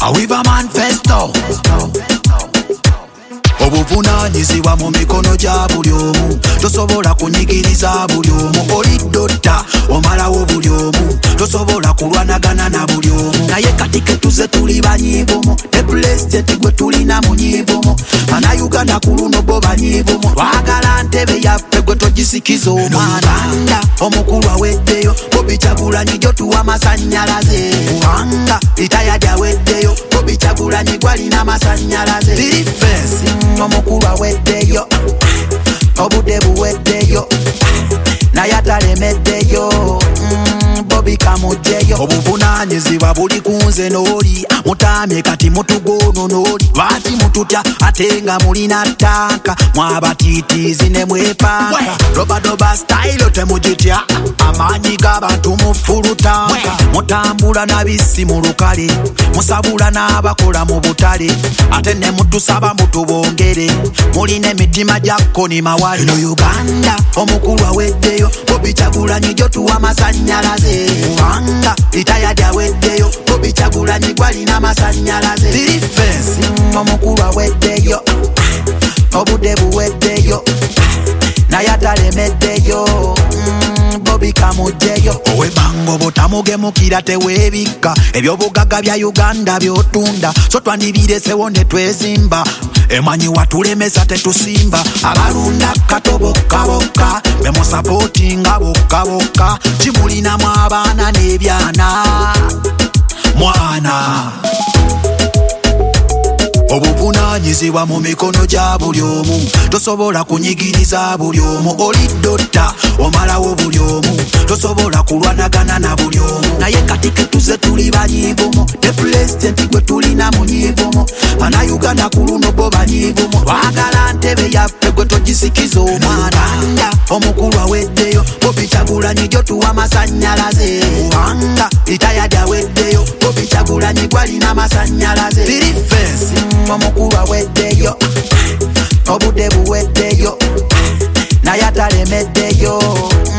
Awiba manifesto obuvunanyizibwa mu mikono gya buli omu tosobola kunyigiriza buli omu oli dota omalawo buli omu tosobola kulwanagana na buli omu naye kati ketuze tuli banyiivumu ne pulezidenti gwe tulina mu nyiivumu bannayuganda ku luno bo banyiivumu twagala ntebe yaffe gwe togisikiza omwana omukulu aweddeyo Bobi Kyagulanyi gyotuwa amasannyalaze kubanga litayadi aweddeyo Bobi Kyagulanyi gwalina amasannyalaze dirifensi omukulu aweddeyo obudde buweddeyo naye atalemeddeyo Bobi kamugyeyo obuvunanyizibwa buli kunze n'oli mutamye kati mutugono n'oli lwaki mututya ate nga mulina ttanka mwabatiitiizi ne mwepanga dobadoba style temugitya amaanyi g'abantu mufulutanka mutambula nabisi mu lukale musabula n'abakola mu butale ate ne mutusaba mutubongere mulina emitima gya kkoni mawale eno Uganda omukulu aweddeyo Bobi Kyagulanyi gyotuwa amasannyalaze kubanga litayadi aweddeyo Bobi Kyagulanyi gwalina amasannyalaze dirifensi omukulu aweddeyo obudde buweddeyo naye atalemeddeyo Bobi kamugyeyo owebango botamugemukira teweebikka ebyobugagga bya Uganda byotunda so twandibiresewo ne twezimba emanyi watulemesa tetusimba abalunda katobokabokka bemusapootinga bokkabokka kimulinamu abaana n'ebyana mwana obuvunanyizibwa mu mikono gya buli omu tosobola kunyigiriza buli omu oli dota omalawo buli omu tosobola kulwanagana na buli omu naye kati ketuze tuli banyiivumu ne pulezidenti gwe tulina mu nyiivumu bannayuganda ku luno bo banyiivumu twagala ntebe yaffe gwe togisikiza omwana omukulu aweddeyo Bobi Kyagulanyi gyotuwa amasannyalaze kubanga litayadi aweddeyo Bobi Kyagulanyi gwalina amasannyalaze dirifensi omukulu aweddeyo obudde buweddeyo naye atalemeddeyo